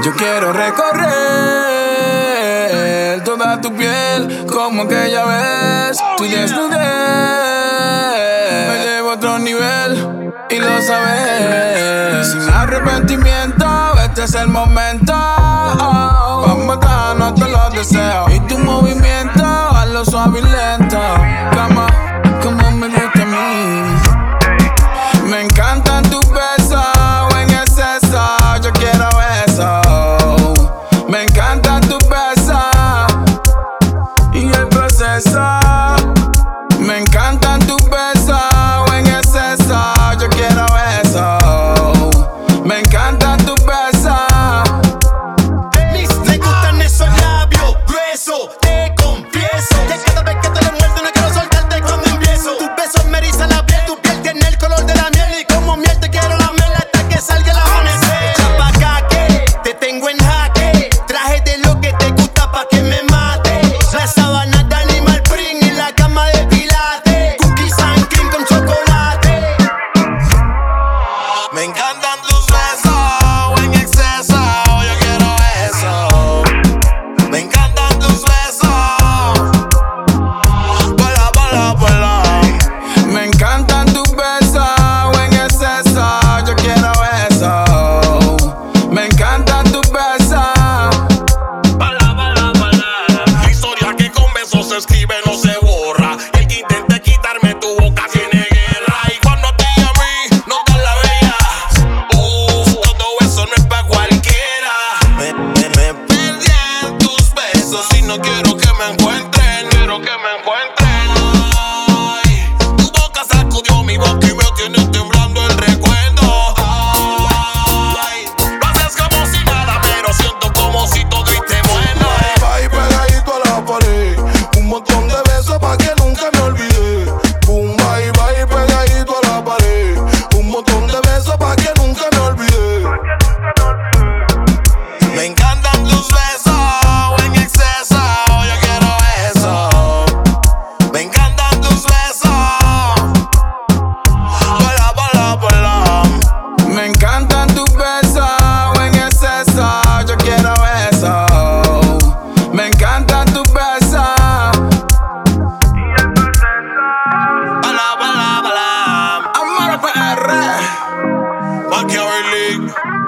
Yo quiero recorrer toda tu piel como aquella vez. Tu desnudez me llevo a otro nivel y lo sabes. Sin arrepentimiento, este es el momento. Vamos a darnos todos los deseos. Y tu movimiento, hazlo suave y lento. Cama, como me gusta a mí. Me encantan tus besos en exceso. Yo quiero eso. Me encantan tus besos y el proceso. Me encantan tus besos en exceso. Yo quiero eso. Me encantan tus besos. Me gustan esos labios gruesos, te confieso. Que cada vez que te lo muerdo no quiero soltarte cuando empiezo. Tus besos me erizan la piel, tu piel tiene el color de la miel. Y como miel te quiero lamer hasta que salga el amanecer. Echa pa' acá que te tengo en jaque. Traje de lo que te gusta pa' que me mate. La sabana de animal print y la cama de pilates. Cookies and cream con chocolate. Me encantan tus besos en exceso. Yo quiero eso. Me encantan tus besos. Vuela, vuela, vuela. Me encantan tus besos en exceso. Yo quiero eso. Me encantan tus besos. Bala, bala, bala. La historia que con besos se escribe no se borra. El que intente quitarme tu boca tiene guerra. Y cuando a ti y a mí nos dan la bella, todo eso no es pa' cualquiera. Me perdí en tus besos y no quiero que me encuentren. Quiero que me encuentren. Ay, tu boca sacudió mi boca y me tiene temblando el recuerdo. Ay, lo haces como si nada, pero siento como si todo esté bueno. Ahí pegadito a la pared, un montón de besos pa' que nunca me olvide. Boom, bye, bye, pegadito a la pared, un montón de besos pa' que nunca me olvide. Me encantan tus besos en exceso. Yo quiero eso. Me encantan tus besos. Vuela, vuela, vuela. Me encantan tus besos en exceso. Yo quiero eso. Me encantan tus besos y el proceso. Bala, bala, bala. Amor PR. Machiavelli.